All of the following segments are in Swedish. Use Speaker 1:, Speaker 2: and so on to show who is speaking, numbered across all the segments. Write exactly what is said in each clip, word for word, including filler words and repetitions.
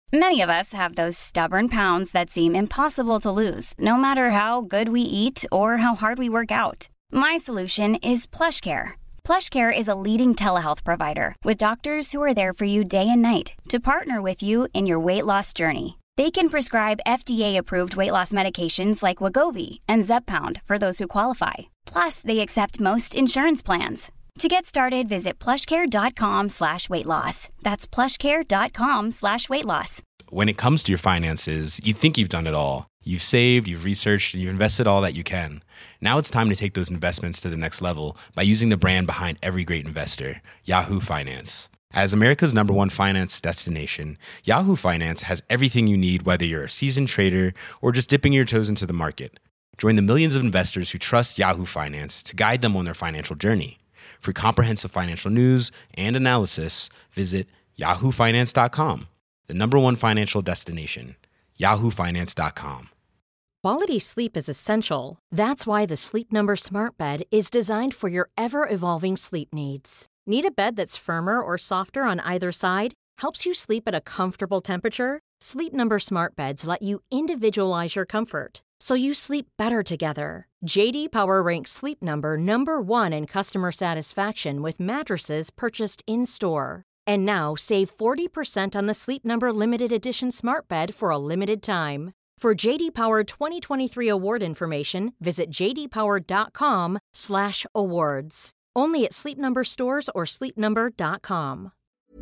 Speaker 1: Many of us have those stubborn pounds that seem impossible to lose, no matter how good we eat or how hard we work out. My solution is PlushCare. PlushCare is a leading telehealth provider with doctors who are there for you day and night to partner with you in your weight loss journey. They can prescribe F D A-approved weight loss medications like Wegovy and Zepbound for those who qualify. Plus, they accept most insurance plans. To get started, visit plushcare.com slash weight loss. That's plushcare.com slash weight loss.
Speaker 2: When it comes to your finances, you think you've done it all. You've saved, you've researched, and you've invested all that you can. Now it's time to take those investments to the next level by using the brand behind every great investor, Yahoo Finance. As America's number one finance destination, Yahoo Finance has everything you need, whether you're a seasoned trader or just dipping your toes into the market. Join the millions of investors who trust Yahoo Finance to guide them on their financial journey. For comprehensive financial news and analysis, visit yahoo finance dot com, the number one financial destination, yahoo finance dot com.
Speaker 3: Quality sleep is essential. That's why the Sleep Number Smart Bed is designed for your ever-evolving sleep needs. Need a bed that's firmer or softer on either side? Helps you sleep at a comfortable temperature? Sleep Number Smart Beds let you individualize your comfort, so you sleep better together. J D Power ranks Sleep Number number one in customer satisfaction with mattresses purchased in-store. And now save forty percent on the Sleep Number Limited Edition Smart Bed for a limited time. For J D Power twenty twenty-three award information, visit jdpower.com slash awards. Only at Sleep Number stores or sleep number dot com.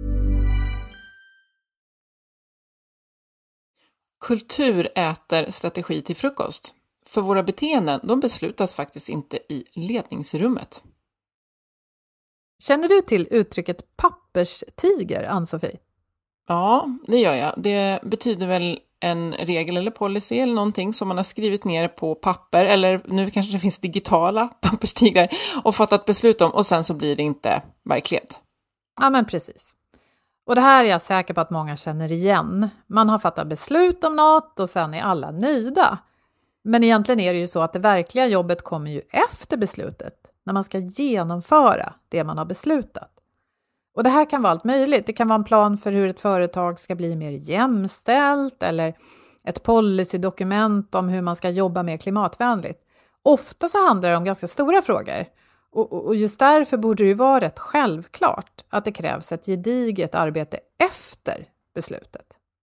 Speaker 4: Kultur äter strategi till frukost. För våra beteenden, de beslutas faktiskt inte i ledningsrummet.
Speaker 5: Känner du till uttrycket papperstiger, Ann-Sofie?
Speaker 4: Ja, det gör jag. Det betyder väl en regel eller policy eller någonting som man har skrivit ner på papper, eller nu kanske det finns digitala papperstigrar, och fattat beslut om, och sen så blir det inte verklighet.
Speaker 5: Ja, men precis. Och det här är jag säker på att många känner igen. Man har fattat beslut om något och sen är alla nöjda. Men egentligen är det ju så att det verkliga jobbet kommer ju efter beslutet, när man ska genomföra det man har beslutat. Och det här kan vara allt möjligt. Det kan vara en plan för hur ett företag ska bli mer jämställt, eller ett policydokument om hur man ska jobba mer klimatvänligt. Ofta så handlar det om ganska stora frågor. Och, och just därför borde det ju vara rätt självklart att det krävs ett gediget arbete efter beslutet.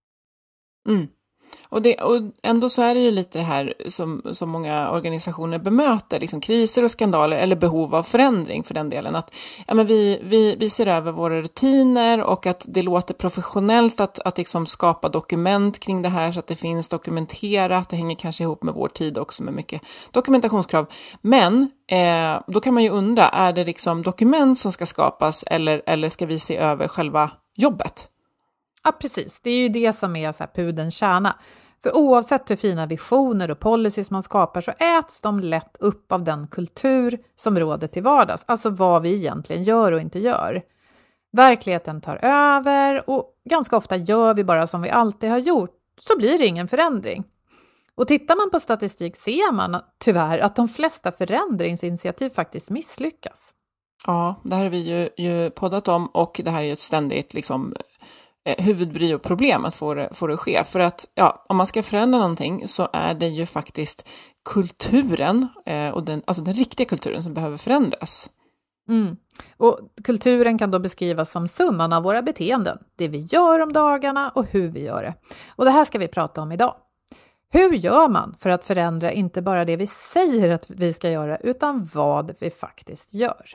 Speaker 4: Mm. Och, det, och ändå så är det ju lite det här som, som många organisationer bemöter, liksom kriser och skandaler eller behov av förändring för den delen. Att ja, men vi, vi, vi ser över våra rutiner och att det låter professionellt att, att liksom skapa dokument kring det här så att det finns dokumenterat. Det hänger kanske ihop med vår tid också med mycket dokumentationskrav. Men eh, då kan man ju undra, är det liksom dokument som ska skapas eller, eller ska vi se över själva jobbet?
Speaker 5: Ja, precis. Det är ju det som är så här pudelns kärna. För oavsett hur fina visioner och policies man skapar så äts de lätt upp av den kultur som råder till vardags. Alltså vad vi egentligen gör och inte gör. Verkligheten tar över och ganska ofta gör vi bara som vi alltid har gjort, så blir det ingen förändring. Och tittar man på statistik ser man tyvärr att de flesta förändringsinitiativ faktiskt misslyckas.
Speaker 4: Ja, det här har vi ju, ju poddat om, och det här är ju ett ständigt liksom huvudbry och problem att få det, få det ske. För att ja, om man ska förändra någonting så är det ju faktiskt kulturen eh, och den, alltså den riktiga kulturen som behöver förändras.
Speaker 5: Mm. Och kulturen kan då beskrivas som summan av våra beteenden. Det vi gör om dagarna och hur vi gör det. Och det här ska vi prata om idag. Hur gör man för att förändra inte bara det vi säger att vi ska göra utan vad vi faktiskt gör?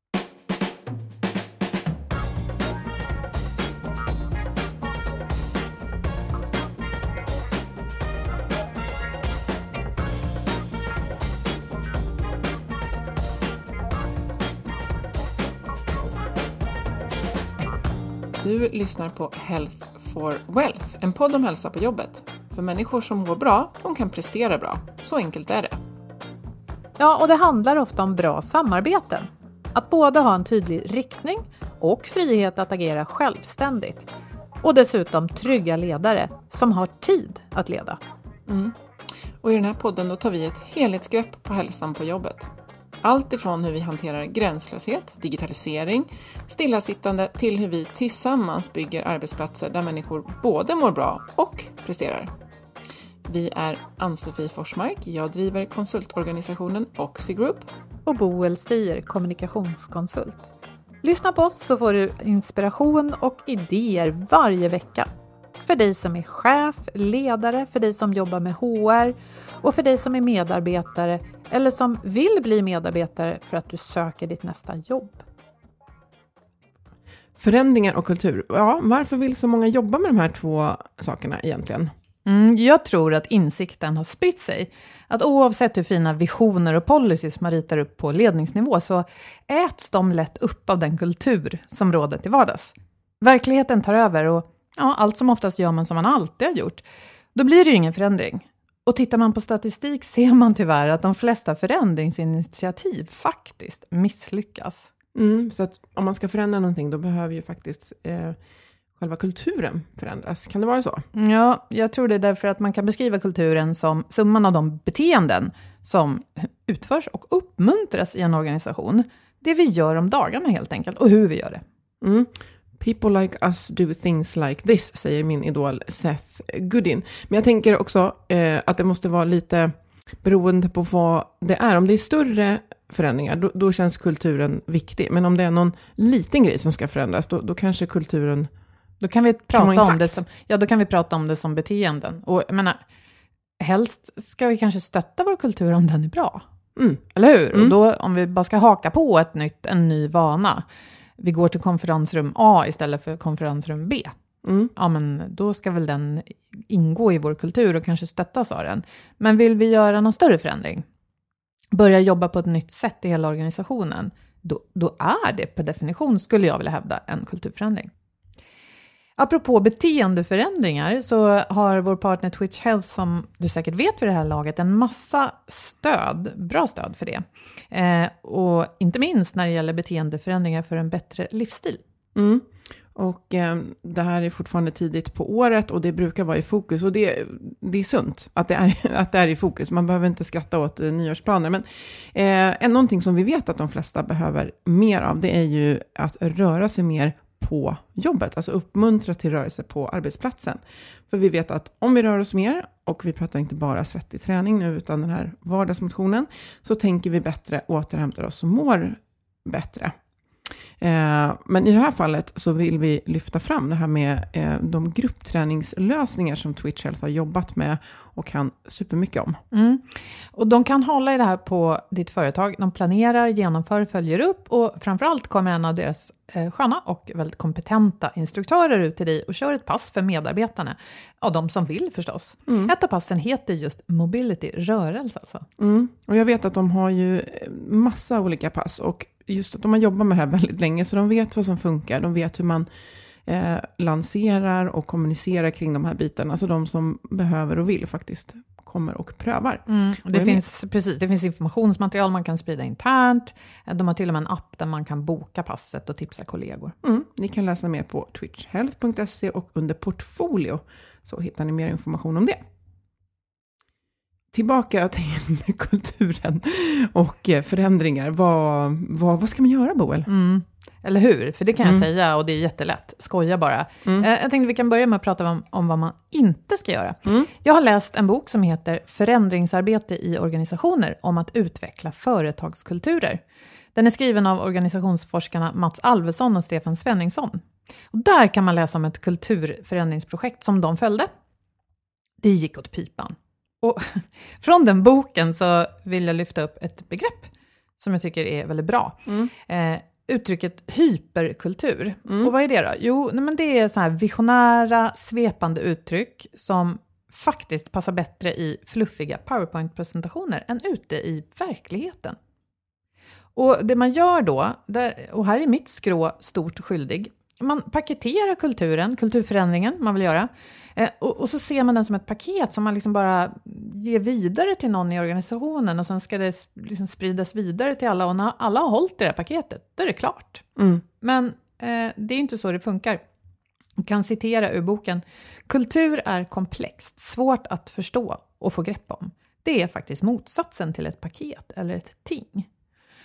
Speaker 4: Du lyssnar på Health for Wealth, en podd om hälsa på jobbet. För människor som mår bra, de kan prestera bra. Så enkelt är det.
Speaker 5: Ja, och det handlar ofta om bra samarbeten. Att både ha en tydlig riktning och frihet att agera självständigt. Och dessutom trygga ledare som har tid att leda.
Speaker 4: Mm. Och i den här podden då tar vi ett helhetsgrepp på hälsan på jobbet. Allt ifrån hur vi hanterar gränslöshet, digitalisering, stillasittande till hur vi tillsammans bygger arbetsplatser där människor både mår bra och presterar. Vi är Ann-Sofie Forsmark, jag driver konsultorganisationen Oxy Group.
Speaker 5: Och Boel Stier, kommunikationskonsult. Lyssna på oss så får du inspiration och idéer varje vecka. För dig som är chef, ledare, för dig som jobbar med H R och för dig som är medarbetare eller som vill bli medarbetare för att du söker ditt nästa jobb.
Speaker 6: Förändringar och kultur. Ja, varför vill så många jobba med de här två sakerna egentligen?
Speaker 5: Mm, jag tror att insikten har spritt sig. Att oavsett hur fina visioner och policies man ritar upp på ledningsnivå så äts de lätt upp av den kultur som råder till vardags. Verkligheten tar över och ja, allt som oftast gör man som man alltid har gjort. Då blir det ju ingen förändring. Och tittar man på statistik ser man tyvärr att de flesta förändringsinitiativ faktiskt misslyckas.
Speaker 6: Mm, så att om man ska förändra någonting då behöver ju faktiskt eh, själva kulturen förändras. Kan det vara så?
Speaker 5: Ja, jag tror det är därför att man kan beskriva kulturen som summan av de beteenden som utförs och uppmuntras i en organisation. Det vi gör om dagarna helt enkelt och hur vi gör det.
Speaker 6: Mm. People like us do things like this, säger min idol Seth Godin. Men jag tänker också eh, att det måste vara lite beroende på vad det är. Om det är större förändringar, då, då känns kulturen viktig. Men om det är någon liten grej som ska förändras, då, då kanske kulturen...
Speaker 5: Då kan vi prata om det som, ja, då kan vi prata om det som beteenden. Och jag menar, helst ska vi kanske stötta vår kultur om den är bra.
Speaker 6: Mm.
Speaker 5: Eller hur?
Speaker 6: Mm.
Speaker 5: Och då, om vi bara ska haka på ett nytt, en ny vana. Vi går till konferensrum A istället för konferensrum B.
Speaker 6: Mm.
Speaker 5: Ja, men då ska väl den ingå i vår kultur och kanske stöttas av den. Men vill vi göra någon större förändring? Börja jobba på ett nytt sätt i hela organisationen. Då, då är det per definition, skulle jag vilja hävda, en kulturförändring. Apropå beteendeförändringar så har vår partner Twitch Health, som du säkert vet vid det här laget, en massa stöd, bra stöd för det. Eh, och inte minst när det gäller beteendeförändringar för en bättre livsstil.
Speaker 6: Mm. Och eh, det här är fortfarande tidigt på året och det brukar vara i fokus. Och det, det är sunt att det är, att det är i fokus. Man behöver inte skratta åt eh, nyårsplaner. Men eh, någonting som vi vet att de flesta behöver mer av, det är ju att röra sig mer på jobbet, alltså uppmuntra till rörelse på arbetsplatsen. För vi vet att om vi rör oss mer, och vi pratar inte bara svettig träning nu utan den här vardagsmotionen, så tänker vi bättre, återhämtar oss och mår bättre. Eh, men i det här fallet så vill vi lyfta fram det här med eh, de gruppträningslösningar som Twitch Health har jobbat med och kan supermycket om.
Speaker 5: Mm. Och de kan hålla i det här på ditt företag. De planerar, genomför, följer upp och framförallt kommer en av deras eh, sköna och väldigt kompetenta instruktörer ut till dig och kör ett pass för medarbetarna. Ja, de som vill förstås. Mm. Ett av passen heter just Mobility, rörelse alltså.
Speaker 6: Mm. Och jag vet att de har ju massa olika pass och just att de har jobbat med det här väldigt länge så de vet vad som funkar. De vet hur man eh, lanserar och kommunicerar kring de här bitarna. Så de som behöver och vill faktiskt kommer och prövar.
Speaker 5: Mm, och det, finns, precis, det finns informationsmaterial man kan sprida internt. De har till och med en app där man kan boka passet och tipsa kollegor.
Speaker 6: Mm, ni kan läsa mer på twitch health punkt se och under portfolio så hittar ni mer information om det. Tillbaka till kulturen och förändringar. Vad, vad, vad ska man göra, Boel?
Speaker 5: Mm. Eller hur? För det kan jag
Speaker 6: mm.
Speaker 5: säga och det är jättelätt. Skoja bara.
Speaker 6: Mm.
Speaker 5: Jag tänkte vi kan börja med att prata om, om vad man inte ska göra.
Speaker 6: Mm.
Speaker 5: Jag har läst en bok som heter Förändringsarbete i organisationer om att utveckla företagskulturer. Den är skriven av organisationsforskarna Mats Alvesson och Stefan Svenningsson. Och där kan man läsa om ett kulturförändringsprojekt som de följde. Det gick åt pipan. Och från den boken så vill jag lyfta upp ett begrepp som jag tycker är väldigt bra.
Speaker 6: Mm.
Speaker 5: Eh, uttrycket hyperkultur.
Speaker 6: Mm.
Speaker 5: Och vad är det då? Jo, nej, men det är så här visionära, svepande uttryck som faktiskt passar bättre i fluffiga PowerPoint-presentationer än ute i verkligheten. Och det man gör då, där, och här är mitt skrå stort skyldig, man paketerar kulturen, kulturförändringen man vill göra. Eh, och, och så ser man den som ett paket som man liksom bara ger vidare till någon i organisationen. Och sen ska det liksom spridas vidare till alla. Och när alla har hållit det här paketet, då är det klart.
Speaker 6: Mm.
Speaker 5: Men eh, det är inte så det funkar. Jag kan citera ur boken. Kultur är komplext, svårt att förstå och få grepp om. Det är faktiskt motsatsen till ett paket eller ett ting.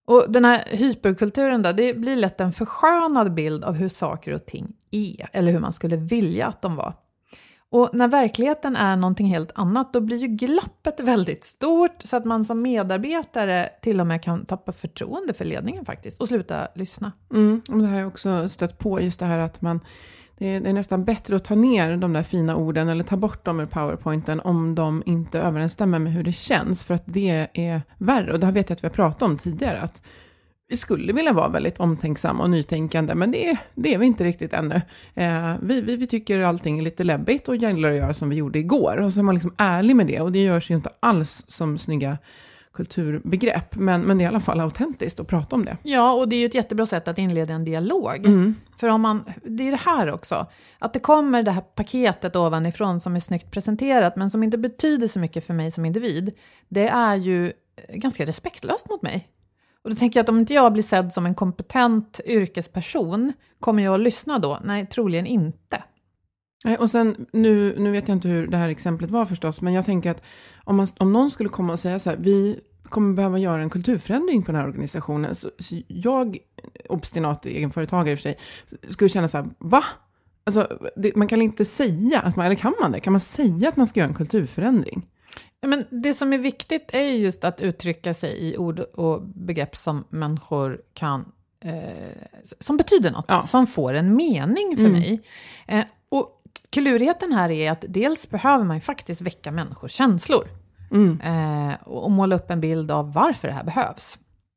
Speaker 5: Och den här hyperkulturen då, det blir lätt en förskönad bild av hur saker och ting är, eller hur man skulle vilja att de var. Och när verkligheten är någonting helt annat, då blir ju glappet väldigt stort, så att man som medarbetare till och med kan tappa förtroende för ledningen faktiskt och sluta lyssna.
Speaker 6: Mm, och det här har jag också stött på, just det här att man, det är, det är nästan bättre att ta ner de där fina orden eller ta bort dem ur PowerPointen om de inte överensstämmer med hur det känns, för att det är värre. Och det här vet jag att vi har pratat om tidigare, att vi skulle vilja vara väldigt omtänksamma och nytänkande, men det är, det är vi inte riktigt ännu. Eh, vi, vi, vi tycker allting är lite läbbigt och gäller att göra som vi gjorde igår. Och så är man liksom ärlig med det, och det görs ju inte alls som snygga kulturbegrepp, men, men det är i alla fall autentiskt att prata om det.
Speaker 5: Ja, och det är ju ett jättebra sätt att inleda en dialog.
Speaker 6: Mm.
Speaker 5: För om man, det är det här också, att det kommer det här paketet ovanifrån som är snyggt presenterat, men som inte betyder så mycket för mig som individ. Det är ju ganska respektlöst mot mig. Och då tänker jag att om inte jag blir sedd som en kompetent yrkesperson, kommer jag att lyssna då? Nej, troligen inte.
Speaker 6: Nej, och sen, nu, nu vet jag inte hur det här exemplet var förstås, men jag tänker att om, man, om någon skulle komma och säga så här, vi kommer behöva göra en kulturförändring på den här organisationen, så, så jag, obstinat egenföretagare i och för sig, skulle känna så här, va? Alltså, det, man kan inte säga, att man, eller kan man det? Kan man säga att man ska göra en kulturförändring?
Speaker 5: Men det som är viktigt är just att uttrycka sig i ord och begrepp som människor kan, eh, som betyder något, ja. Som får en mening för mm. mig. Eh, och klurigheten här är att dels behöver man faktiskt väcka människors känslor mm. eh, och måla upp en bild av varför det här behövs.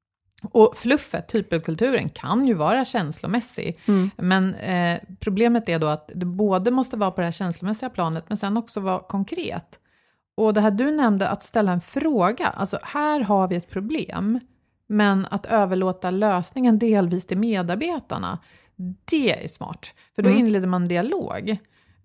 Speaker 5: Och fluffet, hyperkulturen, kan ju vara känslomässig. Mm. Men eh, problemet är då att det både måste vara på det här känslomässiga planet, men sen också vara konkret. Och det här du nämnde, att ställa en fråga. Alltså, här har vi ett problem. Men att överlåta lösningen delvis till medarbetarna, det är smart. För då mm. inleder man dialog.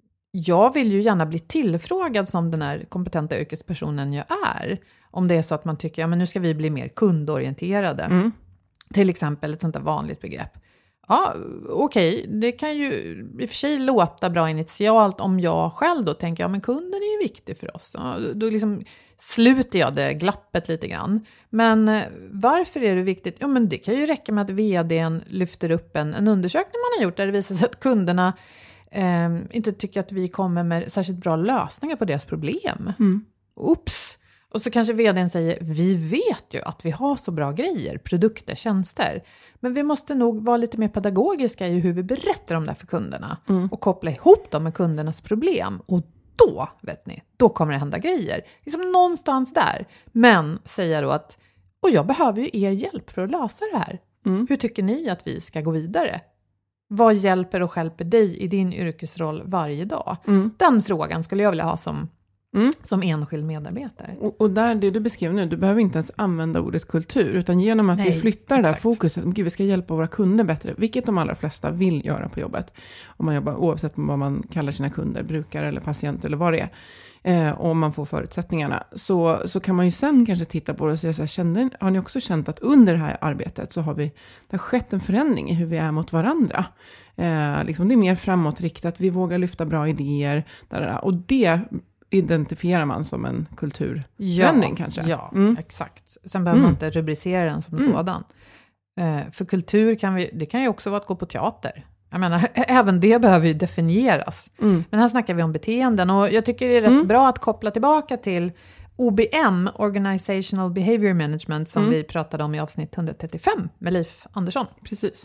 Speaker 5: Jag vill ju gärna bli tillfrågad som den här kompetenta yrkespersonen jag är. Om det är så att man tycker, ja men nu ska vi bli mer kundorienterade. Mm. Till exempel ett sånt där vanligt begrepp. Ja, okej. Okay. Det kan ju i och för sig låta bra initialt om jag själv då tänker, ja men kunden är ju viktig för oss. Ja, då liksom sluter jag det glappet lite grann. Men varför är det viktigt? Ja men det kan ju räcka med att vdn lyfter upp en, en undersökning man har gjort där det visar sig att kunderna eh, inte tycker att vi kommer med särskilt bra lösningar på deras problem. Mm. Oops! Och så kanske vdn säger, vi vet ju att vi har så bra grejer, produkter, tjänster. Men vi måste nog vara lite mer pedagogiska i hur vi berättar om det för kunderna. Mm. Och koppla ihop dem med kundernas problem. Och då, vet ni, då kommer det hända grejer. Liksom någonstans där. Men säger då att, och jag behöver ju er hjälp för att lösa det här. Mm. Hur tycker ni att vi ska gå vidare? Vad hjälper och hjälper dig i din yrkesroll varje dag? Mm. Den frågan skulle jag vilja ha som... Mm. Som enskild medarbetare.
Speaker 6: Och, och där, det du beskrev nu, du behöver inte ens använda ordet kultur, utan genom att Nej, vi flyttar det där fokuset, gud, vi ska hjälpa våra kunder bättre, vilket de allra flesta vill göra på jobbet. Om man jobbar, oavsett vad man kallar sina kunder, brukare eller patienter eller vad det är. Eh, och om man får förutsättningarna, så, så kan man ju sen kanske titta på det och säga så här, känner, har ni också känt att under det här arbetet så har vi, det har skett en förändring i hur vi är mot varandra. Eh, liksom det är mer framåtriktat, vi vågar lyfta bra idéer, där, där, och det identifierar man som en kulturförändring
Speaker 5: ja,
Speaker 6: kanske.
Speaker 5: Ja,
Speaker 6: mm. exakt.
Speaker 5: Sen behöver mm. man inte rubricera den som mm. sådan. Eh, för kultur kan vi, det kan ju också vara att gå på teater. Jag menar, även det behöver ju definieras. Mm. Men här snackar vi om beteenden, och jag tycker det är rätt mm. bra att koppla tillbaka till O B M, Organizational Behavior Management, som mm. vi pratade om i avsnitt etthundratrettiofem med Leif Andersson.
Speaker 6: Precis.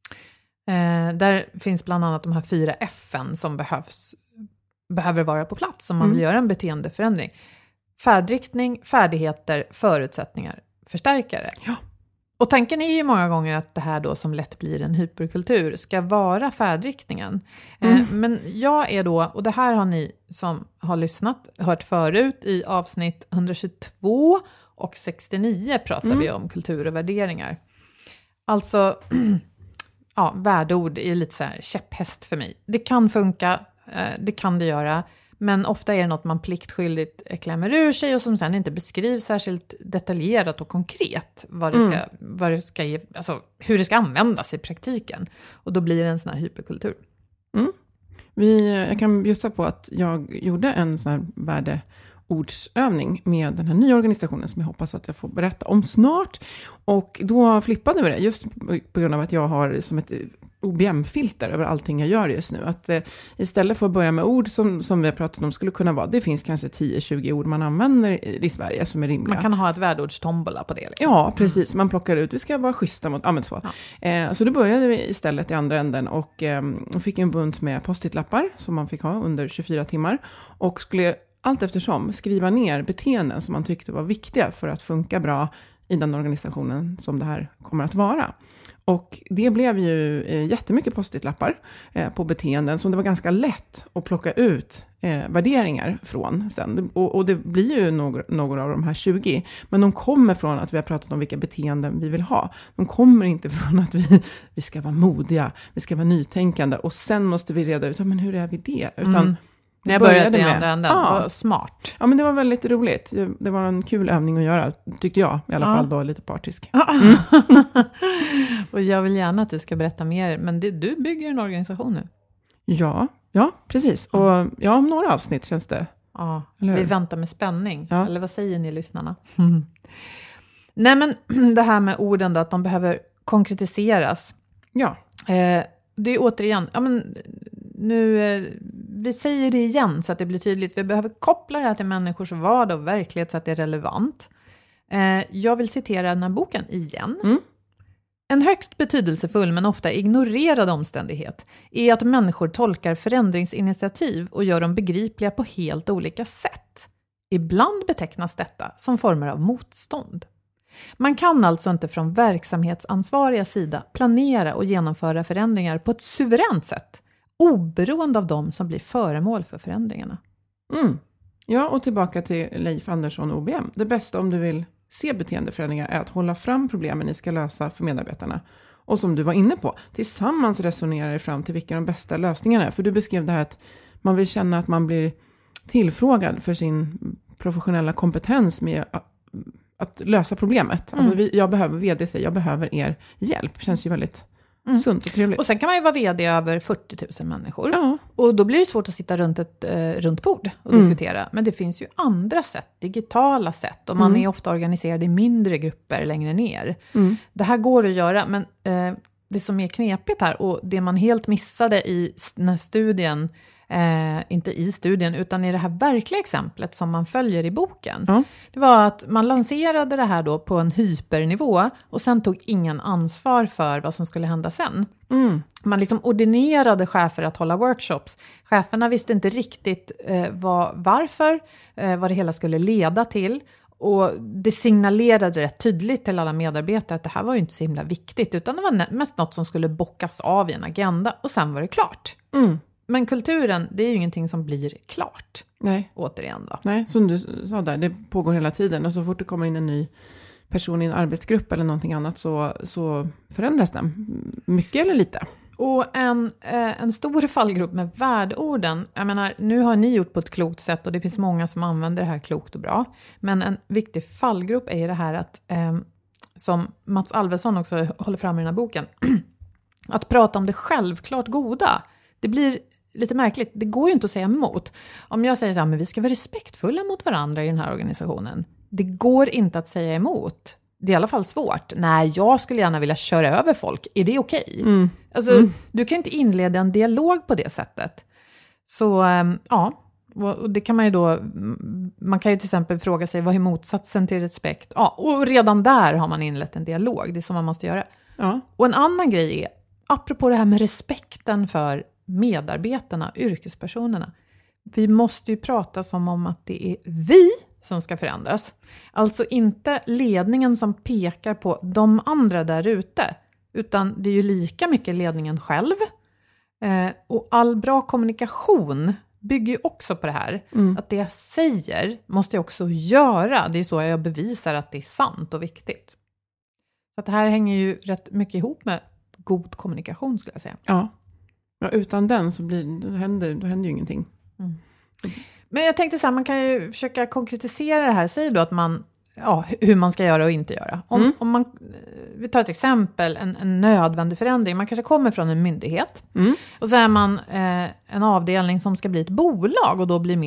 Speaker 5: Eh, där finns bland annat de här fyra F:en som behövs behöver vara på plats om man vill mm. göra en beteendeförändring. Färdriktning, färdigheter, förutsättningar, förstärkare.
Speaker 6: Ja.
Speaker 5: Och tanken är ju många gånger att det här då som lätt blir en hyperkultur ska vara färdriktningen. Mm. Eh, men jag är då, och det här har ni som har lyssnat hört förut i avsnitt etthundratjugotvå och sextionio pratar mm. vi om kultur och värderingar. Alltså, ja, värdeord är lite så här käpphäst för mig. Det kan funka, det kan det göra, men ofta är det något man pliktskyldigt klämmer ur sig och som sen inte beskrivs särskilt detaljerat och konkret vad det ska, mm. vad det ska ge, alltså hur det ska användas i praktiken. Och då blir det en sån här hyperkultur.
Speaker 6: Mm. Vi, jag kan bjussa på att jag gjorde en sån här värde ordsövning med den här nya organisationen som jag hoppas att jag får berätta om snart. Och då flippade vi det just på grund av att jag har som ett O B M-filter över allting jag gör just nu. Att eh, istället för att börja med ord som, som vi har pratat om skulle kunna vara, det finns kanske tio tjugo ord man använder i, i Sverige som är rimliga.
Speaker 5: Man kan ha ett värdeordstombola på det. Liksom.
Speaker 6: Ja, precis. Man plockar ut, vi ska vara schyssta mot, ja men så. Ja. Eh, så då började vi istället i andra änden och eh, fick en bunt med post-it-lappar som man fick ha under tjugofyra timmar. Och skulle allt eftersom skriva ner beteenden som man tyckte var viktiga för att funka bra i den organisationen som det här kommer att vara. Och det blev ju eh, jättemycket post-it-lappar eh, på beteenden som det var ganska lätt att plocka ut eh, värderingar från sen. Och, och det blir ju några, några av de här tjugo, men de kommer från att vi har pratat om vilka beteenden vi vill ha. De kommer inte från att vi, vi ska vara modiga, vi ska vara nytänkande och sen måste vi reda ut, ja, men hur är vi det? Utan
Speaker 5: mm. När jag började, började i andra änden, ja. Var smart.
Speaker 6: Ja, men det var väldigt roligt. Det var en kul övning att göra, tyckte jag. I alla ja. fall då, lite partisk.
Speaker 5: Mm. Och jag vill gärna att du ska berätta mer. Men det, du bygger en organisation nu.
Speaker 6: Ja, ja precis. Och ja, om några avsnitt känns det.
Speaker 5: Ja, vi väntar med spänning.
Speaker 6: Ja.
Speaker 5: Eller vad säger ni lyssnarna? Mm. Nej, men det här med orden då, att de behöver konkretiseras.
Speaker 6: Ja.
Speaker 5: Eh, det är återigen, ja men nu, eh, vi säger det igen så att det blir tydligt. Vi behöver koppla det här till människors vardag och verklighet så att det är relevant. Eh, jag vill citera den här boken igen.
Speaker 6: Mm.
Speaker 5: En högst betydelsefull men ofta ignorerad omständighet är att människor tolkar förändringsinitiativ och gör dem begripliga på helt olika sätt. Ibland betecknas detta som former av motstånd. Man kan alltså inte från verksamhetsansvariga sida planera och genomföra förändringar på ett suveränt sätt, oberoende av de som blir föremål för förändringarna.
Speaker 6: Mm. Ja, och tillbaka till Leif Andersson O B M. Det bästa om du vill se beteendeförändringar är att hålla fram problemen ni ska lösa för medarbetarna. Och som du var inne på, tillsammans resonera er fram till vilka de bästa lösningarna är. För du beskrev det här att man vill känna att man blir tillfrågad för sin professionella kompetens med att lösa problemet. Mm. Alltså vi, jag behöver vd sig, jag behöver er hjälp. Känns ju väldigt mm. sunt och trevligt.
Speaker 5: Och sen kan man ju vara vd över fyrtio tusen människor.
Speaker 6: Ja.
Speaker 5: Och då blir det svårt att sitta runt ett eh, runt bord och mm. diskutera. Men det finns ju andra sätt, digitala sätt. Och man mm. är ofta organiserad i mindre grupper längre ner. Mm. Det här går att göra, men eh, det som är knepigt här och det man helt missade i den här studien, Eh, inte i studien utan i det här verkliga exemplet som man följer i boken. Mm. Det var att man lanserade det här då på en hypernivå och sen tog ingen ansvar för vad som skulle hända sen. Mm. Man liksom ordinerade chefer att hålla workshops. Cheferna visste inte riktigt eh, vad, varför, eh, vad det hela skulle leda till. Och det signalerade rätt tydligt till alla medarbetare att det här var ju inte så himla viktigt utan det var mest något som skulle bockas av i en agenda och sen var det klart. Mm. Men kulturen, det är ju ingenting som blir klart.
Speaker 6: Nej.
Speaker 5: Återigen då.
Speaker 6: Nej, som du sa där, det pågår hela tiden. Och så fort det kommer in en ny person i en arbetsgrupp eller någonting annat så, så förändras den. Mycket eller lite.
Speaker 5: Och en, eh, en stor fallgrupp med värdeorden, jag menar, nu har ni gjort på ett klokt sätt och det finns många som använder det här klokt och bra. Men en viktig fallgrupp är det här att, eh, som Mats Alvesson också håller fram i den här boken, att prata om det självklart goda. Det blir lite märkligt. Det går ju inte att säga emot. Om jag säger så här, men vi ska vara respektfulla mot varandra i den här organisationen. Det går inte att säga emot. Det är i alla fall svårt. Nej, jag skulle gärna vilja köra över folk. Är det okej? Okay? Mm. Alltså, mm. du kan inte inleda en dialog på det sättet. Så, ja. Och det kan man ju då, man kan ju till exempel fråga sig, vad är motsatsen till respekt? Ja, och redan där har man inlett en dialog. Det är som man måste göra. Ja. Och en annan grej är, apropå det här med respekten för medarbetarna, yrkespersonerna. Vi måste ju prata som om att det är vi som ska förändras. Alltså inte ledningen som pekar på de andra där ute. Utan det är ju lika mycket ledningen själv. Eh, och all bra kommunikation bygger ju också på det här. Mm. Att det jag säger måste jag också göra. Det är så jag bevisar att det är sant och viktigt. Så att det här hänger ju rätt mycket ihop med god kommunikation skulle jag säga.
Speaker 6: Ja. Ja, utan den så blir, då, händer, då händer ju ingenting. Mm.
Speaker 5: Men jag tänkte så här, man kan ju försöka konkretisera det här. Säg då att man, ja, hur man ska göra och inte göra. Om, mm. om man, vi tar ett exempel, en, en nödvändig förändring. Man kanske kommer från en myndighet. Mm. Och så är man eh, en avdelning som ska bli ett bolag och då blir mer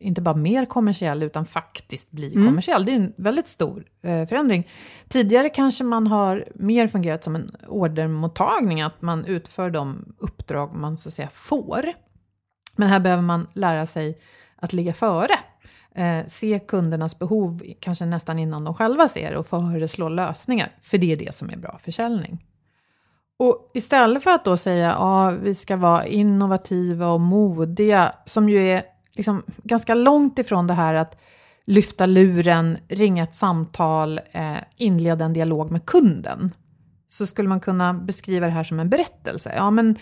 Speaker 5: inte bara mer kommersiell utan faktiskt bli
Speaker 6: Mm.
Speaker 5: kommersiell. Det är en väldigt stor eh, förändring. Tidigare kanske man har mer fungerat som en ordermottagning, att man utför de uppdrag man så att säga får. Men här behöver man lära sig att ligga före. Eh, se kundernas behov kanske nästan innan de själva ser och föreslå lösningar. För det är det som är bra försäljning. Och istället för att då säga att ja, vi ska vara innovativa och modiga, som ju är liksom ganska långt ifrån det här att lyfta luren, ringa ett samtal, eh, inleda en dialog med kunden, så skulle man kunna beskriva det här som en berättelse. Ja, men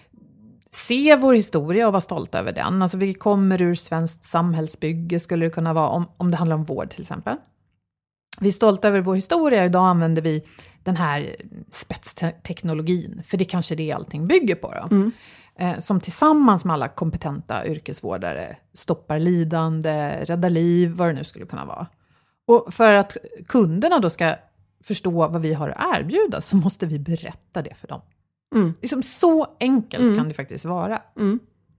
Speaker 5: se vår historia och vara stolt över den. Alltså vi kommer ur svenskt samhällsbygge, skulle det kunna vara om, om det handlar om vård till exempel. Vi är stolta över vår historia. Idag använder vi den här spetsteknologin, för det kanske det allting bygger på då.
Speaker 6: Mm.
Speaker 5: Eh, som tillsammans med alla kompetenta yrkesvårdare stoppar lidande, räddar liv, vad det nu skulle kunna vara. Och för att kunderna då ska förstå vad vi har att erbjuda, så måste vi berätta det för dem.
Speaker 6: Mm.
Speaker 5: Liksom så enkelt
Speaker 6: Mm.
Speaker 5: kan det faktiskt vara.
Speaker 6: Mm.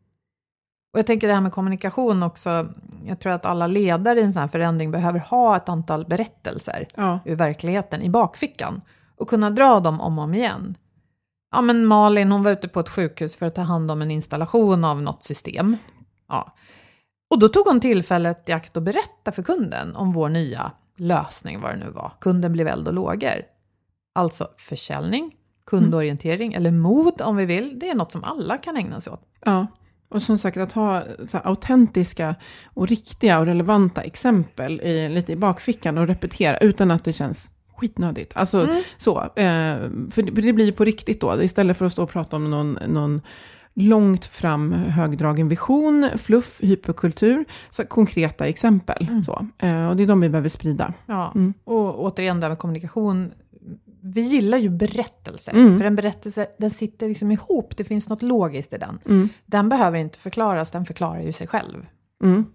Speaker 5: Och jag tänker det här med kommunikation också. Jag tror att alla ledare i en sån här förändring behöver ha ett antal berättelser
Speaker 6: Ja.
Speaker 5: ur verkligheten i bakfickan. Och kunna dra dem om och om igen. Ja, men Malin, hon var ute på ett sjukhus för att ta hand om en installation av något system. Ja. Och då tog hon tillfället i akt att berätta för kunden om vår nya lösning, vad det nu var. Kunden blev eld och lågor. Alltså försäljning, kundorientering eller mod om vi vill. Det är något som alla kan ägna sig åt.
Speaker 6: Ja. Och som sagt, att ha så här autentiska och riktiga och relevanta exempel i, lite i bakfickan och repetera utan att det känns skitnödigt. Alltså
Speaker 5: Mm.
Speaker 6: så. Eh, för, det, för det blir ju på riktigt då. Istället för att stå och prata om någon, någon långt fram högdragen vision, fluff, hyperkultur. Så konkreta exempel.
Speaker 5: Mm.
Speaker 6: Så. Eh, och det är de vi behöver sprida.
Speaker 5: Ja.
Speaker 6: Mm.
Speaker 5: Och återigen där med kommunikation. Vi gillar ju berättelser.
Speaker 6: Mm.
Speaker 5: För en berättelse, den sitter liksom ihop. Det finns något logiskt i den.
Speaker 6: Mm.
Speaker 5: Den behöver inte förklaras, den förklarar ju sig själv.
Speaker 6: Mm.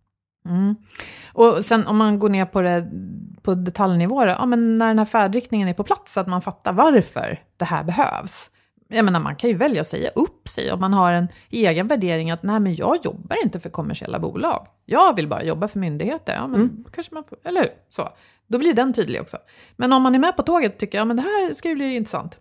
Speaker 5: Mm. Och sen om man går ner på det på detaljnivå, ja, men när den här färdriktningen är på plats, att man fattar varför det här behövs. Jag menar, man kan ju välja att säga upp sig om man har en egen värdering att nej, men jag jobbar inte för kommersiella bolag. Jag vill bara jobba för myndigheter. Ja, men
Speaker 6: Mm.
Speaker 5: kanske man får, eller hur? Så. Då blir den tydlig också. Men om man är med på tåget tycker jag, ja, men det här ska ju bli intressant.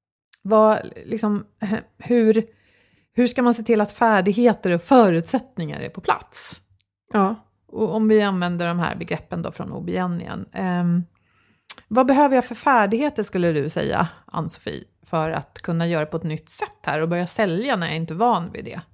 Speaker 5: Vad, liksom, hur, hur ska man se till att färdigheter och förutsättningar är på plats?
Speaker 6: Ja.
Speaker 5: Och om vi använder de här begreppen då från O B N igen. Um, vad behöver jag för färdigheter skulle du säga, Ann-Sofie, för att kunna göra på ett nytt sätt här och börja sälja när jag inte är van vid det?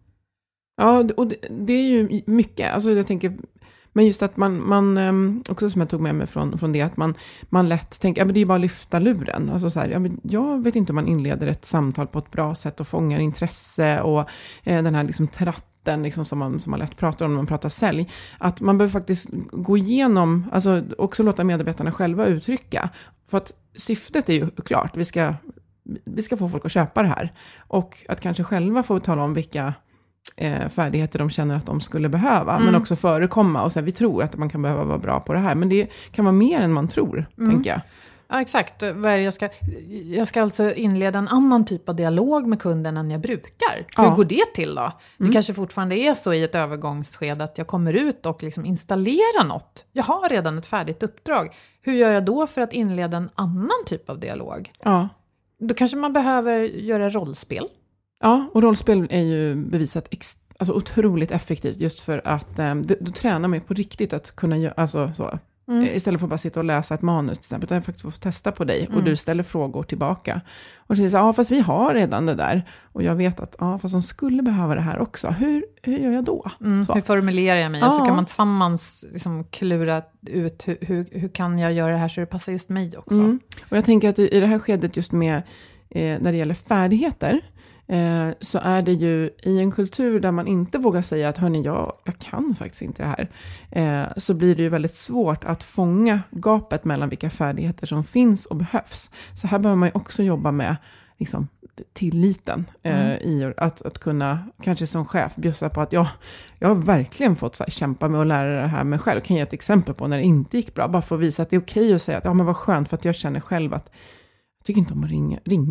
Speaker 6: Ja, och det, det är ju mycket. Alltså jag tänker, men just att man, man också som jag tog med mig från, från det, att man, man lätt tänker, ja men det är bara att lyfta luren. Alltså så här, ja, men jag vet inte om man inleder ett samtal på ett bra sätt och fångar intresse och eh, den här liksom tratten liksom som, man, som man lätt pratar om när man pratar sälj. Att man behöver faktiskt gå igenom, alltså också låta medarbetarna själva uttrycka. För att syftet är ju klart, vi ska, vi ska få folk att köpa det här. Och att kanske själva få tala om vilka Eh, färdigheter de känner att de skulle behöva,
Speaker 5: Mm.
Speaker 6: men också förekomma och säga vi tror att man kan behöva vara bra på det här, men det kan vara mer än man tror,
Speaker 5: Mm.
Speaker 6: tänker jag.
Speaker 5: Ja, exakt. Vad är det jag, ska, jag ska alltså inleda en annan typ av dialog med kunden än jag brukar. Hur
Speaker 6: Ja.
Speaker 5: går det till då? Det
Speaker 6: Mm.
Speaker 5: kanske fortfarande är så i ett övergångsskede att jag kommer ut och liksom installerar något. Jag har redan ett färdigt uppdrag. Hur gör jag då för att inleda en annan typ av dialog?
Speaker 6: Ja.
Speaker 5: Då kanske man behöver göra rollspel.
Speaker 6: Ja, och rollspel är ju bevisat ex- alltså otroligt effektivt just för att eh, det, då tränar man ju på riktigt att kunna göra, alltså så.
Speaker 5: Mm.
Speaker 6: Eh, Istället för att bara sitta och läsa ett manus till exempel, utan faktiskt få testa på dig
Speaker 5: Mm.
Speaker 6: och du ställer frågor tillbaka. Och säger så ja fast vi har redan det där och jag vet att ja fast de skulle behöva det här också. Hur, hur gör jag då?
Speaker 5: Mm,
Speaker 6: Så.
Speaker 5: hur formulerar jag mig?
Speaker 6: Ja.
Speaker 5: Och så kan man tillsammans liksom klura ut hur, hur, hur kan jag göra det här så det passar just mig också.
Speaker 6: Mm. Och jag tänker att i, i det här skedet just med eh, när det gäller färdigheter eh, så är det ju i en kultur där man inte vågar säga att hörni, jag, jag kan faktiskt inte det här. Eh, så blir det ju väldigt svårt att fånga gapet mellan vilka färdigheter som finns och behövs. Så här behöver man ju också jobba med liksom, tilliten eh,
Speaker 5: Mm.
Speaker 6: i att, att kunna, kanske som chef, bjussa på att jag, jag har verkligen fått så här, kämpa med att lära det här mig själv. Kan jag ge ett exempel på när det inte gick bra, bara för att visa att det är okej att säga att ja men vad skönt, för att jag känner själv att jag tycker inte om att ringa, ringa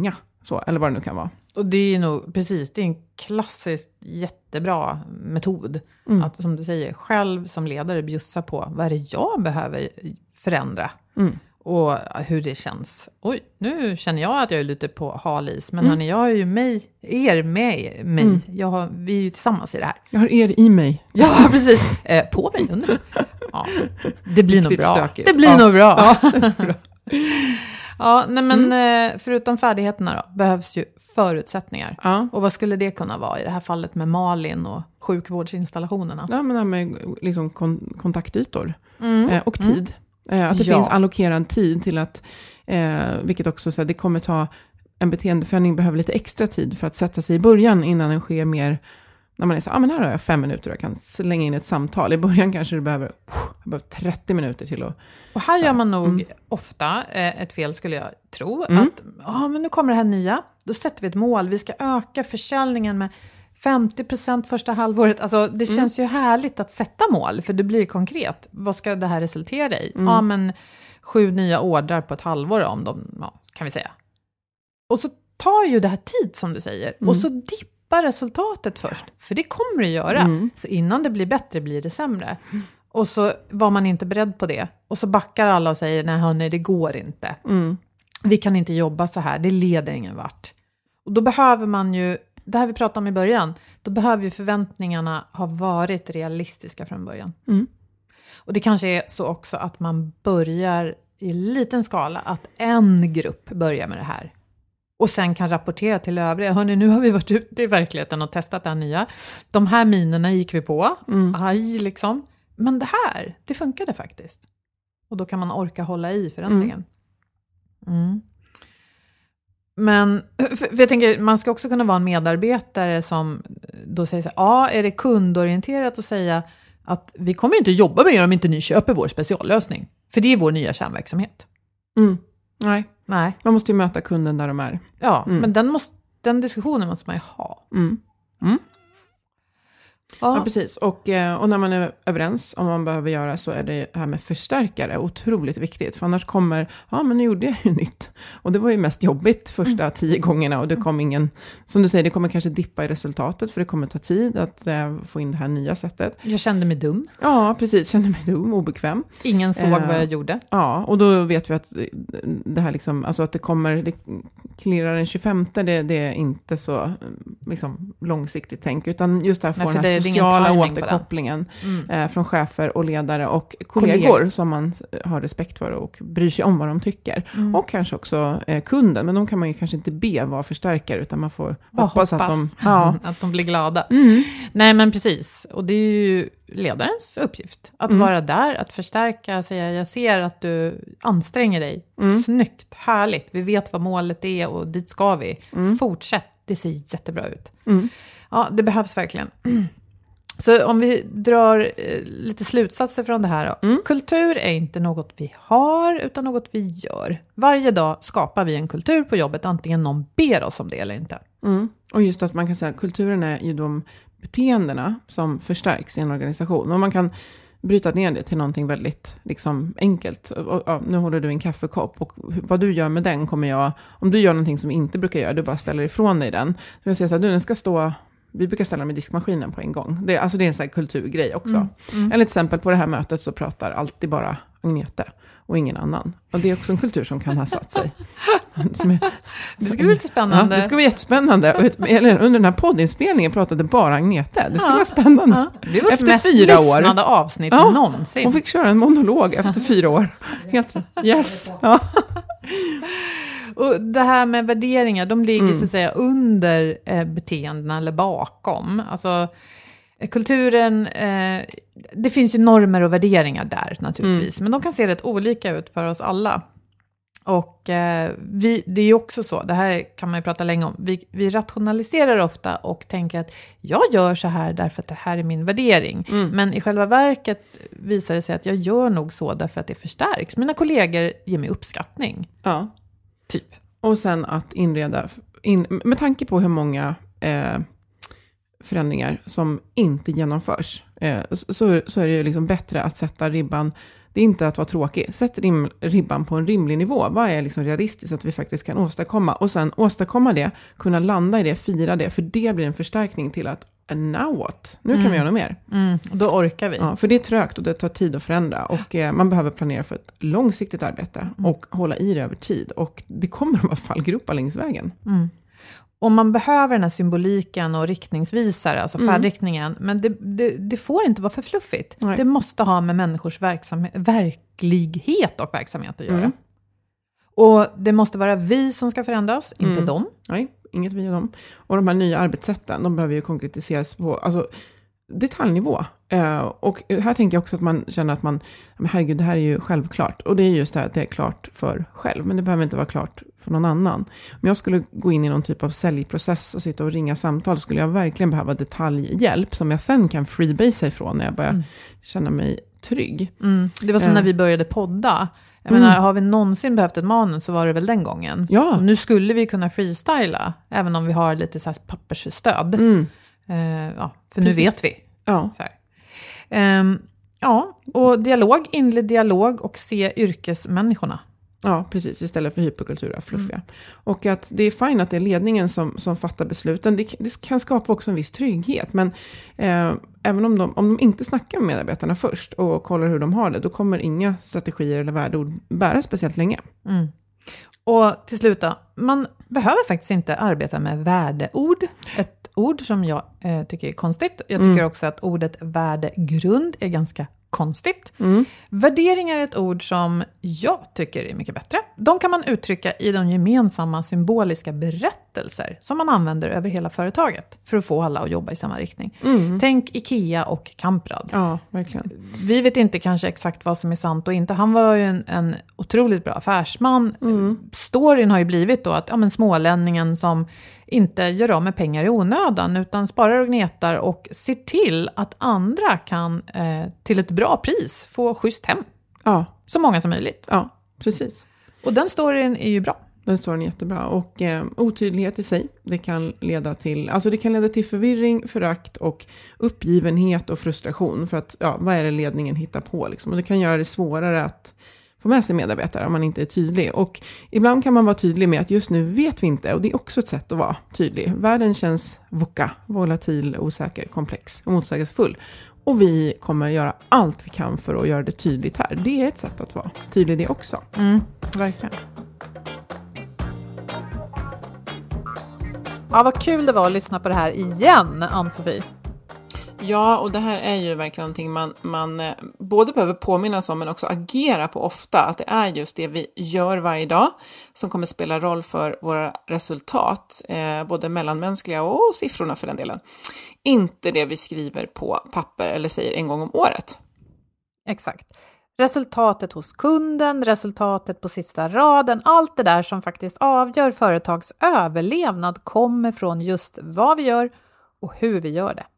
Speaker 6: Så, eller vad det nu kan vara.
Speaker 5: Och det är ju nog, precis, det är en klassiskt jättebra metod.
Speaker 6: Mm.
Speaker 5: Att som du säger, själv som ledare bjussa på vad är det jag behöver förändra.
Speaker 6: Mm.
Speaker 5: Och hur det känns. Oj, nu känner jag att jag är lite på halis. Men
Speaker 6: Mm.
Speaker 5: hörni, jag har ju mig, er med mig.
Speaker 6: Mm.
Speaker 5: Jag har, vi är ju tillsammans i det här.
Speaker 6: Jag har er i mig.
Speaker 5: Ja, precis. Eh, på mig, under mig. Ja, det blir nog
Speaker 6: Riktigt
Speaker 5: bra.
Speaker 6: stökigt.
Speaker 5: Det blir
Speaker 6: Ja.
Speaker 5: nog bra.
Speaker 6: Ja, det är bra.
Speaker 5: Ja, nej men
Speaker 6: Mm.
Speaker 5: eh, förutom färdigheterna då, behövs ju förutsättningar.
Speaker 6: Ja.
Speaker 5: Och vad skulle det kunna vara i det här fallet med Malin och sjukvårdsinstallationerna?
Speaker 6: Ja, men det här med liksom kon- kontaktytor
Speaker 5: Mm.
Speaker 6: eh, och tid. Eh, att det
Speaker 5: Ja.
Speaker 6: finns allokerad tid till att, eh, vilket också så här, det kommer ta, en beteendeförändring behöver lite extra tid för att sätta sig i början innan den sker mer, när man är så ah, men här har jag fem minuter och jag kan slänga in ett samtal. I början kanske du behöver, jag behöver trettio minuter till att...
Speaker 5: Och här gör man nog
Speaker 6: Mm.
Speaker 5: ofta eh, ett fel, skulle jag tro.
Speaker 6: Mm.
Speaker 5: Att ah, men nu kommer det här nya, då sätter vi ett mål. Vi ska öka försäljningen med femtio procent första halvåret. Alltså, det
Speaker 6: Mm.
Speaker 5: känns ju härligt att sätta mål, för det blir konkret. Vad ska det här resultera i? Ja,
Speaker 6: Mm.
Speaker 5: ah, men sju nya ordrar på ett halvår, om de, ja, kan vi säga. Och så tar ju det här tid, som du säger.
Speaker 6: Mm.
Speaker 5: Och så dippar resultatet först. För det kommer det göra.
Speaker 6: Mm.
Speaker 5: Så innan det blir bättre blir det sämre. Och så var man inte beredd på det. Och så backar alla och säger, nej hörni, det går inte.
Speaker 6: Mm.
Speaker 5: Vi kan inte jobba så här, det leder ingen vart. Och då behöver man ju, det här vi pratade om i början, då behöver ju förväntningarna ha varit realistiska från början.
Speaker 6: Mm.
Speaker 5: Och det kanske är så också att man börjar i liten skala, att en grupp börjar med det här. Och sen kan rapportera till övriga. Hörrni, nu har vi varit ute i verkligheten och testat det här nya. De här minerna gick vi på.
Speaker 6: Mm.
Speaker 5: Aj, liksom. Men det här, det funkade faktiskt. Och då kan man orka hålla i förändringen. Mm. Men för, för jag tänker, man ska också kunna vara en medarbetare som då säger så här, ja, är det kundorienterat att säga att vi kommer inte jobba med er om inte ni köper vår speciallösning. För det är vår nya kärnverksamhet.
Speaker 6: Mm. Nej,
Speaker 5: Nej.
Speaker 6: man måste ju möta kunden där de är.
Speaker 5: Ja,
Speaker 6: Mm.
Speaker 5: men den, måste, den diskussionen måste man ju ha.
Speaker 6: Mm. Mm.
Speaker 5: Ja.
Speaker 6: Ja, precis. Och, eh, och när man är överens om vad man behöver göra, så är det här med förstärkare otroligt viktigt. För annars kommer, ja men nu gjorde jag ju nytt. Och det var ju mest jobbigt första mm. tio gångerna. Och det kom ingen, som du säger, det kommer kanske dippa i resultatet. För det kommer ta tid att eh, få in det här nya sättet.
Speaker 5: Jag kände mig dum.
Speaker 6: Ja, precis. Kände mig dum, obekväm.
Speaker 5: Ingen såg
Speaker 6: Eh,
Speaker 5: vad jag gjorde.
Speaker 6: Ja, och då vet vi att det här liksom, alltså att det kommer, det klirrar den tjugofemte, det, det är inte så liksom, långsiktigt tänk, utan just det här får
Speaker 5: Nej, för
Speaker 6: den här
Speaker 5: det är ingen
Speaker 6: sociala
Speaker 5: timing på den.
Speaker 6: återkopplingen
Speaker 5: Mm.
Speaker 6: eh, från chefer och ledare och kollegor,
Speaker 5: Kollegor.
Speaker 6: som man har respekt för och bryr sig om vad de tycker.
Speaker 5: Mm.
Speaker 6: Och kanske också eh, kunden, men de kan man ju kanske inte be vara förstärkare, utan man får
Speaker 5: Bara
Speaker 6: hoppas, att de... Ja.
Speaker 5: att de blir glada.
Speaker 6: Mm.
Speaker 5: Nej, men precis. Och det är ju ledarens uppgift. Att
Speaker 6: Mm.
Speaker 5: vara där, att förstärka, säga jag ser att du anstränger dig.
Speaker 6: Mm.
Speaker 5: Snyggt, härligt. Vi vet vad målet är och dit ska vi.
Speaker 6: Mm.
Speaker 5: Fortsätt, det ser jättebra ut.
Speaker 6: Mm.
Speaker 5: Ja, det behövs verkligen. Så om vi drar eh, lite slutsatser från det här då.
Speaker 6: Mm.
Speaker 5: Kultur är inte något vi har, utan något vi gör. Varje dag skapar vi en kultur på jobbet, antingen någon ber oss om det eller inte.
Speaker 6: Mm. Och just att man kan säga att kulturen är ju de beteendena som förstärks i en organisation. Och man kan bryta ner det till någonting väldigt liksom, enkelt. Och, ja, nu håller du en kaffekopp och vad du gör med den kommer jag... Om du gör någonting som vi inte brukar göra, du bara ställer ifrån dig den. Så jag säger så här, du den ska stå... Vi brukar ställa med diskmaskinen på en gång. Det, alltså det är en sån här kulturgrej också.
Speaker 5: Mm. Mm.
Speaker 6: Eller till exempel på det här mötet så pratar alltid bara Agnete och ingen annan. Och det är också en kultur som kan ha satt sig. Som är,
Speaker 5: Det ska bli lite spännande.
Speaker 6: Ja, det ska vara jättespännande. Eller under den här poddinspelningen pratade bara Agnete. Det ska
Speaker 5: Ja.
Speaker 6: vara spännande.
Speaker 5: Ja, det var
Speaker 6: Efter
Speaker 5: mest
Speaker 6: fyra år.
Speaker 5: lyssnade avsnitt
Speaker 6: Ja,
Speaker 5: någonsin.
Speaker 6: Hon fick köra en monolog efter fyra år. Helt, yes. Ja.
Speaker 5: Och det här med värderingar, de ligger
Speaker 6: Mm.
Speaker 5: så att säga under eh, beteendena eller bakom. Alltså eh, kulturen, eh, det finns ju normer och värderingar där naturligtvis.
Speaker 6: Mm.
Speaker 5: Men de kan se rätt olika ut för oss alla. Och eh, vi, det är ju också så, det här kan man ju prata länge om. Vi, vi rationaliserar ofta och tänker att jag gör så här därför att det här är min värdering.
Speaker 6: Mm.
Speaker 5: Men i själva verket visar det sig att jag gör nog så därför att det förstärks. Mina kollegor ger mig uppskattning.
Speaker 6: Ja.
Speaker 5: Typ.
Speaker 6: Och sen att inreda, in, med tanke på hur många eh, förändringar som inte genomförs, eh, så, så är det ju liksom bättre att sätta ribban Det är inte att vara tråkig. Sätt rim, ribban på en rimlig nivå. Vad är liksom realistiskt att vi faktiskt kan åstadkomma? Och sen åstadkomma det, kunna landa i det, fira det. För det blir en förstärkning till att, and now what? Nu kan
Speaker 5: mm.
Speaker 6: vi göra något mer.
Speaker 5: Mm. Då orkar vi.
Speaker 6: Ja, för det är trögt och det tar tid att förändra. Och eh, man behöver planera för ett långsiktigt arbete. Mm. Och hålla i det över tid. Och det kommer att vara fallgropar längs vägen.
Speaker 5: Mm. Och man behöver den här symboliken och riktningsvisare, alltså
Speaker 6: Mm.
Speaker 5: färdriktningen. Men det, det, det får inte vara för fluffigt.
Speaker 6: Nej.
Speaker 5: Det måste ha med människors verksamhet, verklighet och verksamhet att göra.
Speaker 6: Mm.
Speaker 5: Och det måste vara vi som ska förändra oss, inte
Speaker 6: Mm.
Speaker 5: dem.
Speaker 6: Nej, inget vi och dem. Och de här nya arbetssätten, de behöver ju konkretiseras på alltså, detaljnivå. Uh, och här tänker jag också att man känner att man, men herregud, det här är ju självklart. Och det är just det här att det är klart för själv, men det behöver inte vara klart för någon annan. Om jag skulle gå in i någon typ av säljprocess och sitta och ringa samtal, skulle jag verkligen behöva detaljhjälp som jag sen kan freebase ifrån när jag börjar mm. känna mig trygg.
Speaker 5: Mm. Det var som uh. när vi började podda. Jag mm. menar, har vi någonsin behövt ett manus så var det väl den gången.
Speaker 6: Ja.
Speaker 5: Och nu skulle vi kunna freestyla, även om vi har lite så här pappersstöd. Mm. Uh, ja, för Precis. Nu vet vi.
Speaker 6: Ja.
Speaker 5: Så här. Um, ja, och dialog, inled dialog och se yrkesmänniskorna.
Speaker 6: Ja, precis. Istället för hyperkultura, fluffiga. Mm. Och att det är fint att det är ledningen som, som fattar besluten. Det, det kan skapa också en viss trygghet. Men eh, även om de, om de inte snackar med medarbetarna först och kollar hur de har det, då kommer inga strategier eller värdeord bära speciellt länge.
Speaker 5: Mm. Och till slut då, man behöver faktiskt inte arbeta med värdeord. Ett ord som jag eh, tycker är konstigt. Jag tycker mm. också att ordet värdegrund är ganska konstigt. Mm. Värderingar är ett ord som jag tycker är mycket bättre. De kan man uttrycka i de gemensamma symboliska berättelser som man använder över hela företaget för att få alla att jobba i samma riktning. Mm. Tänk Ikea och Kamprad.
Speaker 6: Ja, verkligen.
Speaker 5: Vi vet inte kanske exakt vad som är sant och inte. Han var ju en, en otroligt bra affärsman. Mm. Storyn har ju blivit då att ja, men smålänningen som inte gör av med pengar i onödan utan sparar och gnetar och ser till att andra kan eh, till ett bra pris få schysst hem.
Speaker 6: Ja.
Speaker 5: Så många som möjligt.
Speaker 6: Ja, precis.
Speaker 5: Och den storyn är ju bra.
Speaker 6: Den storyn är jättebra. Och eh, otydlighet i sig, det kan leda till, alltså det kan leda till förvirring, förakt och uppgivenhet och frustration. För att, ja, vad är det ledningen hittar på liksom? Och det kan göra det svårare att få med sig medarbetare om man inte är tydlig. Och ibland kan man vara tydlig med att just nu vet vi inte. Och det är också ett sätt att vara tydlig. Världen känns voka, volatil, osäker, komplex och motsägelsefull. Och vi kommer göra allt vi kan för att göra det tydligt här. Det är ett sätt att vara tydlig det också.
Speaker 5: Mm, verkligen. Ja, vad kul det var att lyssna på det här igen, Ann-Sofie.
Speaker 4: Ja, och det här är ju verkligen någonting man, man eh, både behöver påminnas om men också agera på ofta. Att det är just det vi gör varje dag som kommer spela roll för våra resultat. Eh, både mellanmänskliga och siffrorna för den delen. Inte det vi skriver på papper eller säger en gång om året.
Speaker 5: Exakt. Resultatet hos kunden, resultatet på sista raden, allt det där som faktiskt avgör företags överlevnad kommer från just vad vi gör och hur vi gör det.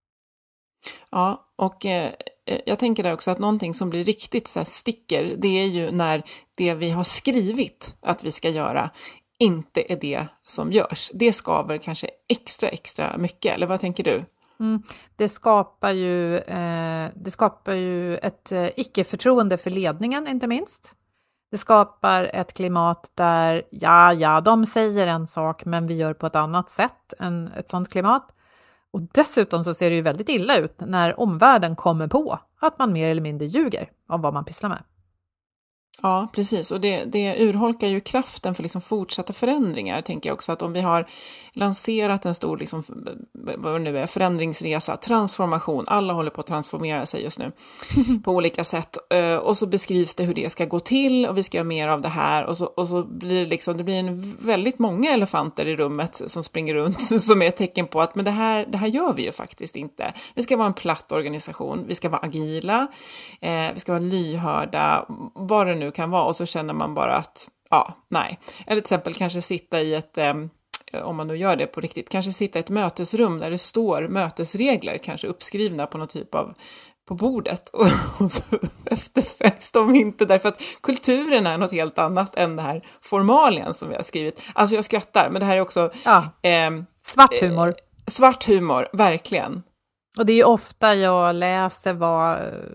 Speaker 4: Ja, och eh, jag tänker där också att någonting som blir riktigt så här sticker, det är ju när det vi har skrivit att vi ska göra inte är det som görs. Det skaver kanske extra, extra mycket, eller vad tänker du?
Speaker 5: Mm, det skapar ju, eh, det skapar ju ett eh, icke-förtroende för ledningen, inte minst. Det skapar ett klimat där, ja, ja, de säger en sak men vi gör på ett annat sätt än ett sånt klimat. Och dessutom så ser det ju väldigt illa ut när omvärlden kommer på att man mer eller mindre ljuger om vad man pysslar med.
Speaker 4: Ja, precis. Och det, det urholkar ju kraften för liksom fortsatta förändringar, tänker jag också. Att om vi har lanserat en stor liksom, vad det nu är, förändringsresa, transformation, alla håller på att transformera sig just nu på olika sätt. Och så beskrivs det hur det ska gå till och vi ska göra mer av det här. Och så, och så blir det liksom, det blir en väldigt många elefanter i rummet som springer runt som är ett tecken på att men det här, det här gör vi ju faktiskt inte. Vi ska vara en platt organisation, vi ska vara agila, eh, vi ska vara lyhörda, vad det nu kan vara, och så känner man bara att ja, nej. Eller till exempel kanske sitta i ett, eh, om man nu gör det på riktigt, kanske sitta i ett mötesrum där det står mötesregler kanske uppskrivna på någon typ av på bordet och, och så efterföljs de inte därför att kulturen är något helt annat än det här formalien som vi har skrivit. Alltså jag skrattar, men det här är också
Speaker 5: ja.
Speaker 4: eh,
Speaker 5: svart humor.
Speaker 4: Eh, svart humor, verkligen.
Speaker 5: Och det är ju ofta jag läser vad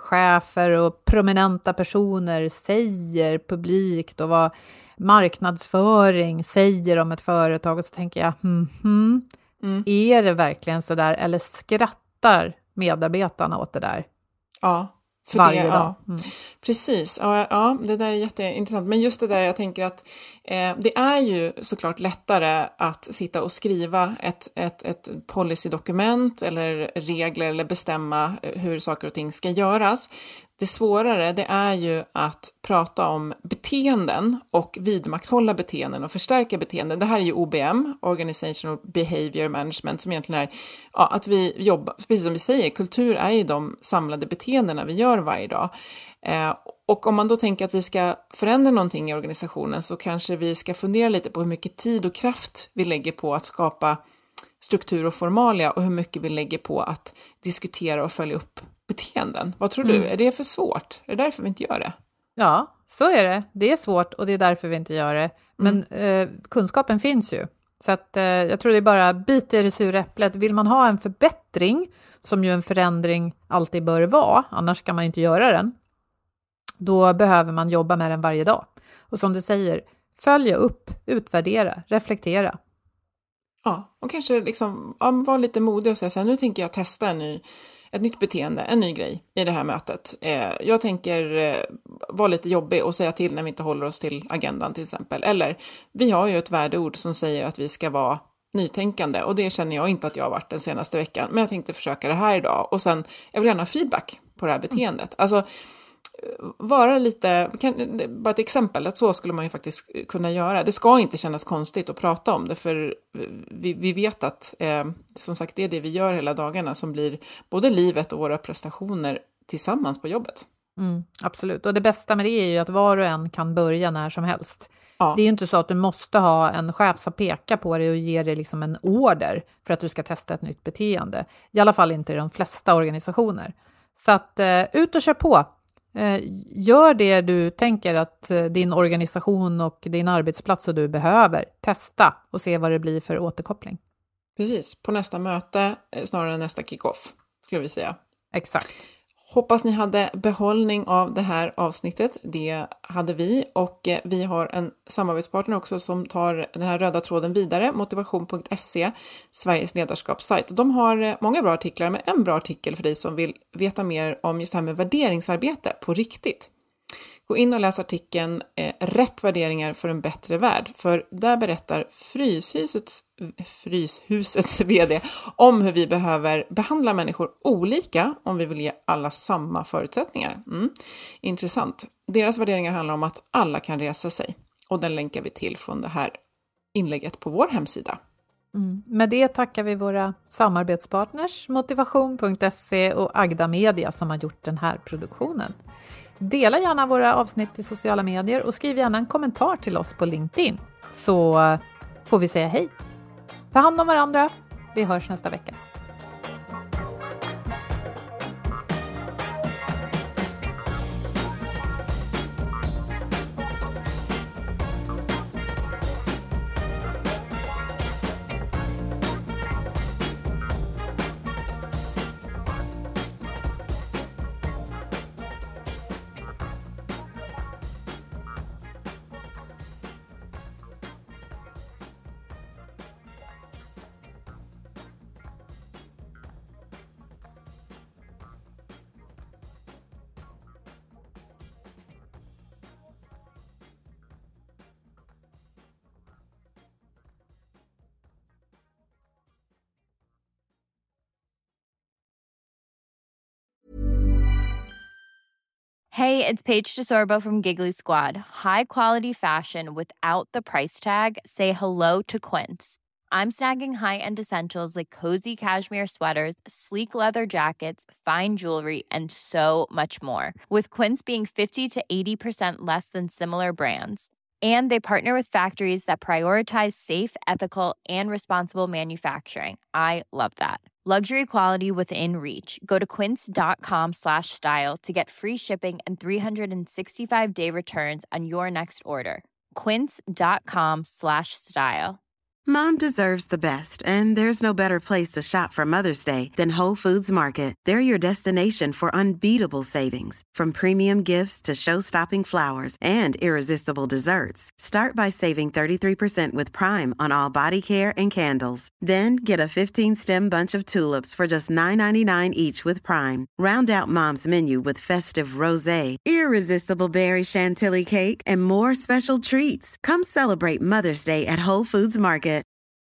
Speaker 5: chefer och prominenta personer säger publikt och vad marknadsföring säger om ett företag. Och så tänker jag, hmm, hmm, mm. är det verkligen så där? Eller skrattar medarbetarna åt det där?
Speaker 4: Ja. För
Speaker 5: varje
Speaker 4: det,
Speaker 5: dag.
Speaker 4: Ja.
Speaker 5: Mm.
Speaker 4: Precis, ja, ja, det där är jätteintressant. Men just det där, jag tänker att eh, det är ju såklart lättare att sitta och skriva ett, ett, ett policydokument eller regler eller bestämma hur saker och ting ska göras. Det svårare, det är ju att prata om beteenden och vidmakthålla beteenden och förstärka beteenden. Det här är ju O B M, Organizational Behavior Management, som egentligen är ja, att vi jobbar, precis som vi säger, kultur är ju de samlade beteendena vi gör varje dag. Eh, och om man då tänker att vi ska förändra någonting i organisationen, så kanske vi ska fundera lite på hur mycket tid och kraft vi lägger på att skapa struktur och formalia och hur mycket vi lägger på att diskutera och följa upp beteenden. Vad tror du? Mm. Är det för svårt? Är det därför vi inte gör det?
Speaker 5: Ja, så är det. Det är svårt och det är därför vi inte gör det. Men mm. eh, kunskapen finns ju. Så att, eh, jag tror det är bara bit i det sura äpplet. Vill man ha en förbättring, som ju en förändring alltid bör vara, annars kan man inte göra den, då behöver man jobba med den varje dag. Och som du säger, följa upp, utvärdera, reflektera.
Speaker 4: Ja, och kanske liksom, ja, vara lite modig och säga så här, nu tänker jag testa en ny ett nytt beteende, en ny grej i det här mötet. Eh, jag tänker eh, vara lite jobbig och säga till när vi inte håller oss till agendan till exempel. Eller, vi har ju ett värdeord som säger att vi ska vara nytänkande, och det känner jag inte att jag har varit den senaste veckan. Men jag tänkte försöka det här idag, och sen, jag vill gärna ha feedback på det här beteendet. Alltså, vara lite, kan, bara ett exempel, att så skulle man ju faktiskt kunna göra. Det ska inte kännas konstigt att prata om det, för vi, vi vet att eh, som sagt, det är det vi gör hela dagarna som blir både livet och våra prestationer tillsammans på jobbet.
Speaker 5: Mm, absolut, och det bästa med det är ju att var och en kan börja när som helst. Ja. Det är ju inte så att du måste ha en chef som pekar på dig och ger dig liksom en order för att du ska testa ett nytt beteende. I alla fall inte i de flesta organisationer. Så att eh, ut och kör på. Gör det du tänker att din organisation och din arbetsplats och du behöver. Testa och se vad det blir för återkoppling.
Speaker 4: Precis, på nästa möte snarare än nästa kick-off, skulle vi säga.
Speaker 5: Exakt.
Speaker 4: Hoppas ni hade behållning av det här avsnittet. Det hade vi, och vi har en samarbetspartner också som tar den här röda tråden vidare, motivation punkt se, Sveriges ledarskapssajt. De har många bra artiklar, men en bra artikel för dig som vill veta mer om just det här med värderingsarbete på riktigt. Gå in och läs artikeln eh, Rätt värderingar för en bättre värld, för där berättar Fryshusets, Fryshusets vd om hur vi behöver behandla människor olika om vi vill ge alla samma förutsättningar. Mm. Intressant. Deras värderingar handlar om att alla kan resa sig, och den länkar vi till från det här inlägget på vår hemsida.
Speaker 5: Mm. Med det tackar vi våra samarbetspartners motivation punkt se och Agda Media som har gjort den här produktionen. Dela gärna våra avsnitt i sociala medier och skriv gärna en kommentar till oss på LinkedIn, så får vi säga hej. Ta hand om varandra. Vi hörs nästa vecka.
Speaker 7: Hey, it's Paige DeSorbo from Giggly Squad. High quality fashion without the price tag. Say hello to Quince. I'm snagging high-end essentials like cozy cashmere sweaters, sleek leather jackets, fine jewelry, and so much more. With Quince being fifty to eighty percent less than similar brands. And they partner with factories that prioritize safe, ethical, and responsible manufacturing. I love that. Luxury quality within reach. Go to quince.com slash style to get free shipping and three sixty-five day returns on your next order. Quince.com slash style.
Speaker 8: Mom deserves the best, and there's no better place to shop for Mother's Day than Whole Foods Market. They're your destination for unbeatable savings, from premium gifts to show-stopping flowers and irresistible desserts. Start by saving thirty-three percent with Prime on all body care and candles. Then get a fifteen-stem bunch of tulips for just nine ninety-nine each with Prime. Round out Mom's menu with festive rosé, irresistible berry chantilly cake, and more special treats. Come celebrate Mother's Day at Whole Foods Market.